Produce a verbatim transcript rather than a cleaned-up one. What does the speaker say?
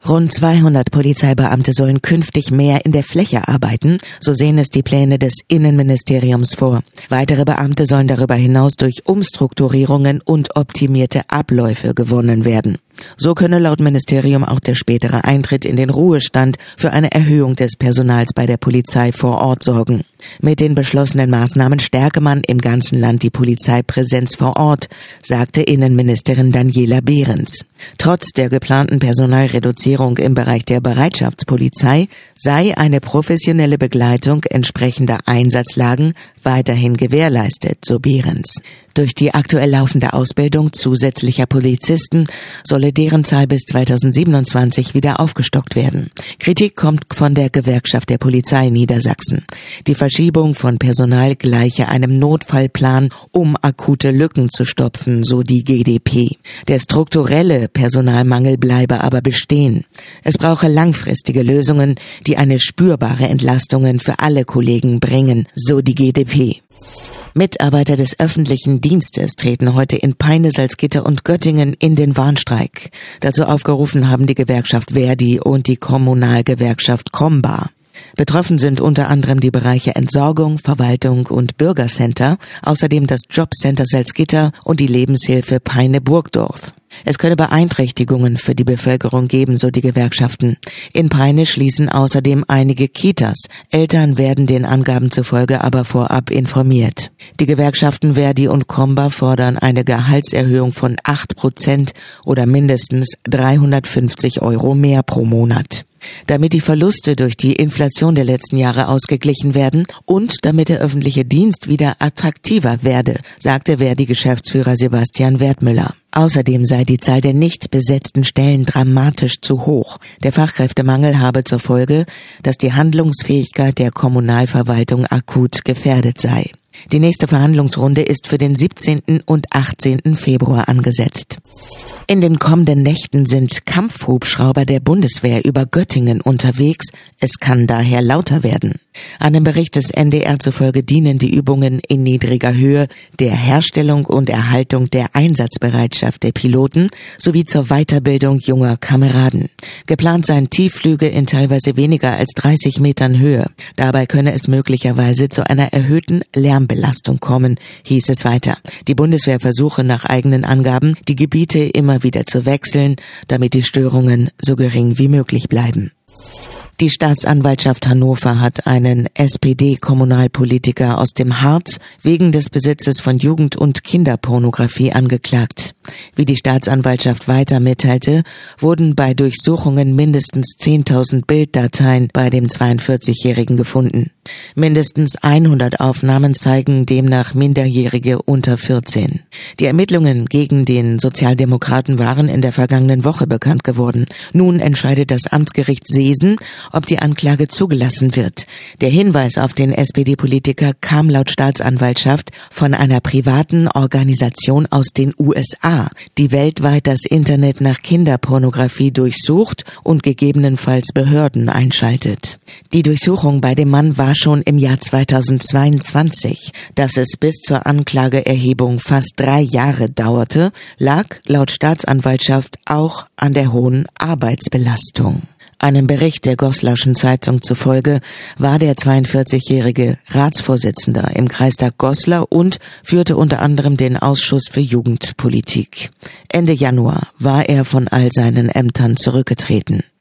Rund zweihundert Polizeibeamte sollen künftig mehr in der Fläche arbeiten, so sehen es die Pläne des Innenministeriums vor. Weitere Beamte sollen darüber hinaus durch Umstrukturierungen und optimierte Abläufe gewonnen werden. So könne laut Ministerium auch der spätere Eintritt in den Ruhestand für eine Erhöhung des Personals bei der Polizei vor Ort sorgen. Mit den beschlossenen Maßnahmen stärke man im ganzen Land die Polizeipräsenz vor Ort, sagte Innenministerin Daniela Behrens. Trotz der geplanten Personalreduzierung im Bereich der Bereitschaftspolizei sei eine professionelle Begleitung entsprechender Einsatzlagen weiterhin gewährleistet, so Behrens. Durch die aktuell laufende Ausbildung zusätzlicher Polizisten solle deren Zahl bis zweitausendsiebenundzwanzig wieder aufgestockt werden. Kritik kommt von der Gewerkschaft der Polizei Niedersachsen. Die Verschiebung von Personal gleiche einem Notfallplan, um akute Lücken zu stopfen, so die G d P. Der strukturelle Personalmangel bleibe aber bestehen. Es brauche langfristige Lösungen, die eine spürbare Entlastung für alle Kollegen bringen, so die G d P. Mitarbeiter des öffentlichen Dienstes treten heute in Peine, Salzgitter und Göttingen in den Warnstreik. Dazu aufgerufen haben die Gewerkschaft Verdi und die Kommunalgewerkschaft Comba. Betroffen sind unter anderem die Bereiche Entsorgung, Verwaltung und Bürgercenter, außerdem das Jobcenter Salzgitter und die Lebenshilfe Peine-Burgdorf. Es könne Beeinträchtigungen für die Bevölkerung geben, so die Gewerkschaften. In Peine schließen außerdem einige Kitas. Eltern werden den Angaben zufolge aber vorab informiert. Die Gewerkschaften Verdi und Comba fordern eine Gehaltserhöhung von acht Prozent oder mindestens dreihundertfünfzig Euro mehr pro Monat. Damit die Verluste durch die Inflation der letzten Jahre ausgeglichen werden und damit der öffentliche Dienst wieder attraktiver werde, sagte Verdi-Geschäftsführer Sebastian Wertmüller. Außerdem sei die Zahl der nicht besetzten Stellen dramatisch zu hoch. Der Fachkräftemangel habe zur Folge, dass die Handlungsfähigkeit der Kommunalverwaltung akut gefährdet sei. Die nächste Verhandlungsrunde ist für den siebzehnten und achtzehnten Februar angesetzt. In den kommenden Nächten sind Kampfhubschrauber der Bundeswehr über Göttingen unterwegs. Es kann daher lauter werden. Einem Bericht des N D R zufolge dienen die Übungen in niedriger Höhe der Herstellung und Erhaltung der Einsatzbereitschaft der Piloten sowie zur Weiterbildung junger Kameraden. Geplant seien Tiefflüge in teilweise weniger als dreißig Metern Höhe. Dabei könne es möglicherweise zu einer erhöhten Lärmbelastung kommen, hieß es weiter. Die Bundeswehr versuche nach eigenen Angaben, die Gebiete immer wieder zu wechseln, damit die Störungen so gering wie möglich bleiben. Die Staatsanwaltschaft Hannover hat einen S P D-Kommunalpolitiker aus dem Harz wegen des Besitzes von Jugend- und Kinderpornografie angeklagt. Wie die Staatsanwaltschaft weiter mitteilte, wurden bei Durchsuchungen mindestens zehntausend Bilddateien bei dem zweiundvierzigjährigen gefunden. Mindestens hundert Aufnahmen zeigen demnach Minderjährige unter vierzehn. Die Ermittlungen gegen den Sozialdemokraten waren in der vergangenen Woche bekannt geworden. Nun entscheidet das Amtsgericht Seesen, ob die Anklage zugelassen wird. Der Hinweis auf den S P D-Politiker kam laut Staatsanwaltschaft von einer privaten Organisation aus den U S A, die weltweit das Internet nach Kinderpornografie durchsucht und gegebenenfalls Behörden einschaltet. Die Durchsuchung bei dem Mann war schon im Jahr zweitausendzweiundzwanzig. Dass es bis zur Anklageerhebung fast drei Jahre dauerte, lag laut Staatsanwaltschaft auch an der hohen Arbeitsbelastung. Einem Bericht der Goslarschen Zeitung zufolge war der zweiundvierzigjährige Ratsvorsitzender im Kreistag Goslar und führte unter anderem den Ausschuss für Jugendpolitik. Ende Januar war er von all seinen Ämtern zurückgetreten.